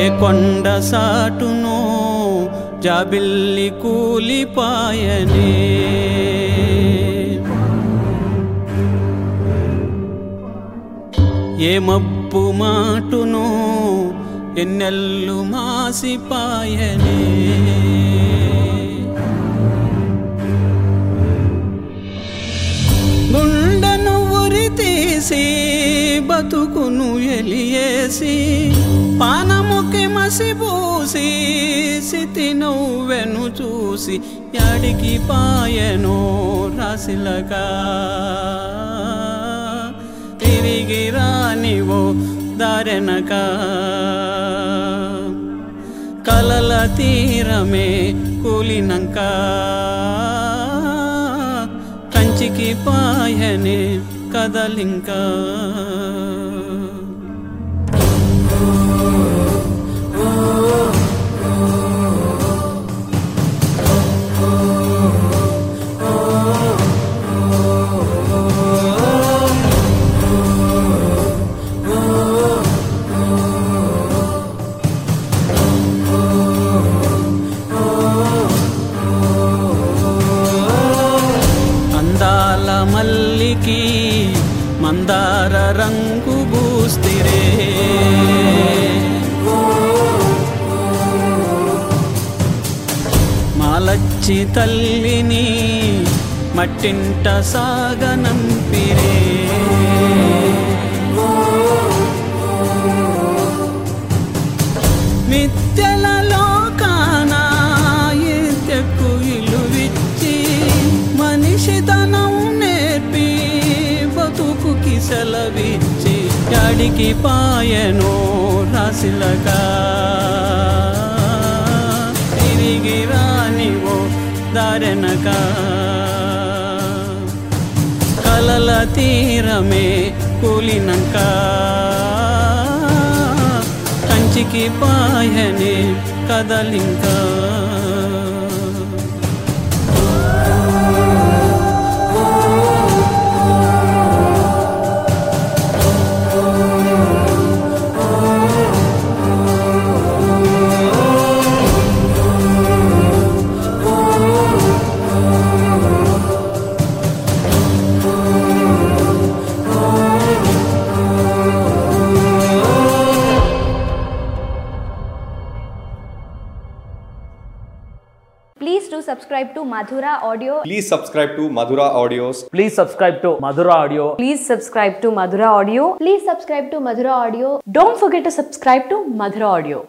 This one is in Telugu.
కొండ సాటును జాబిల్లి కూలిపాయనే ఏ మబ్బు మాటును ఎన్నెల్లు మాసిపాయనే గుండెను ఉరి తీసి బతుకును ఎలియేసి పానముకి మసిపూసి సితి నవ్వెను చూసి యాడికి పాయనో రాసిలగా తిరిగి రానివో దారెనక కలల తీరమే కూలినంక కంచికి పాయనే కదలింకా మల్లికి మందార రంగు పూస్తిరే మాలచ్చి తల్లిని మట్టింట సాగనంపిరే మిథ్యల లోకాన ఎత్తెక్కు ఇలువిచ్చి మనిషితనం బతుకుకి సెలవిచ్చి యాడికి పాయనో రాసిలగా తిరిగి రానివో దారెనక కలల తీరమే కూలినంక కంచికి పాయనే కదలింకా Please do subscribe to Madhura Audio. Please subscribe to Madhura Audios. Please subscribe to Madhura Audio. Please subscribe to Madhura Audio. Please subscribe to Madhura Audio. Don't forget to subscribe to Madhura Audio.